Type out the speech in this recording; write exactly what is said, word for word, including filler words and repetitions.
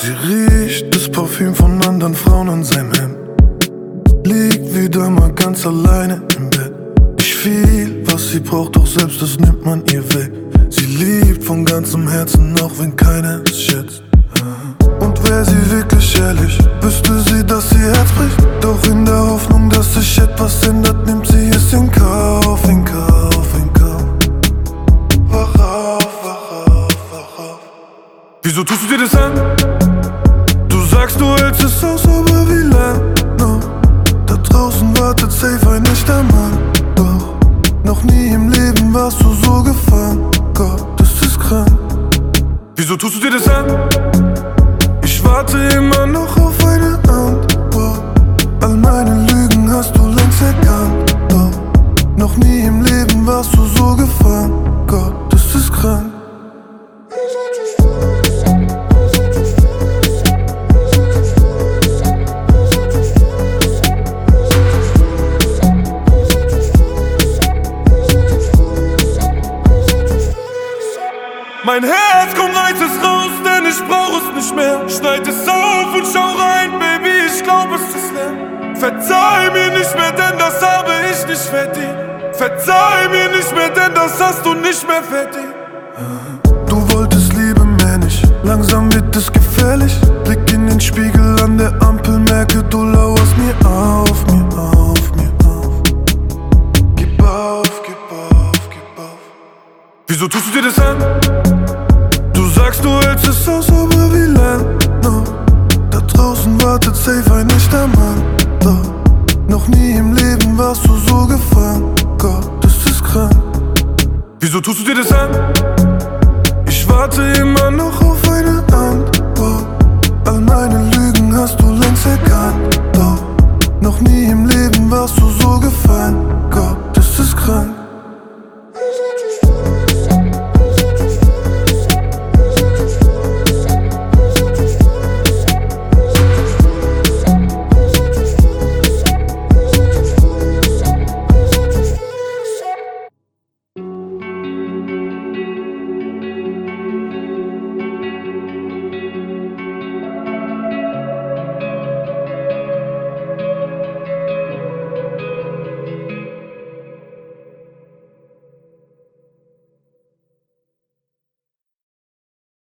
Sie riecht das Parfüm von anderen Frauen an seinem Hemd. Liegt wieder mal ganz alleine im Bett. Ich fühl, was sie braucht, doch selbst das nimmt man ihr weg. Sie liebt von ganzem Herzen, auch wenn keiner es schätzt. Und wär sie wirklich ehrlich, wüsste sie, dass ihr Herz bricht. Doch in der Hoffnung, dass sich etwas ändert, nimmt sie es in Kauf, in Kauf, in Kauf. Wach auf, wach auf, wach auf. Wieso tust du dir das an? Du sagst, du hältst es aus, aber wie lang? No. Da draußen wartet safe ein echter Mann. Doch noch nie im Leben warst du so gefangen. Gott, das ist krank. Wieso tust du dir das an? Ich warte immer noch auf eine Antwort. All meine Lügen hast du längst erkannt. Doch noch nie im Leben warst du so gefangen. Gott, das ist krank. Mein Herz, komm, reiß es raus, denn ich brauch es nicht mehr. Schneid es auf und schau rein, Baby, ich glaub, es ist leer. Verzeih mir nicht mehr, denn das habe ich nicht verdient. Verzeih mir nicht mehr, denn das hast du nicht mehr verdient. Du wolltest Liebe mehr nicht, langsam wird es gefährlich. Blick in den Spiegel an der Ampel, merke, du lauerst mir auf, mir auf, mir auf. Gib auf, gib auf, gib auf. Wieso tust du dir das an? Du sagst, du hältst es aus, aber wie lang? No. Da draußen wartet safe ein echter Mann. Doch noch nie im Leben warst du so gefangen. Gott, das ist krank. Wieso tust du dir das an? Ich warte immer noch auf eine Antwort. All meine Lügen hast du längst erkannt. Doch noch nie im Leben warst du so gefangen. Gott, das ist krank.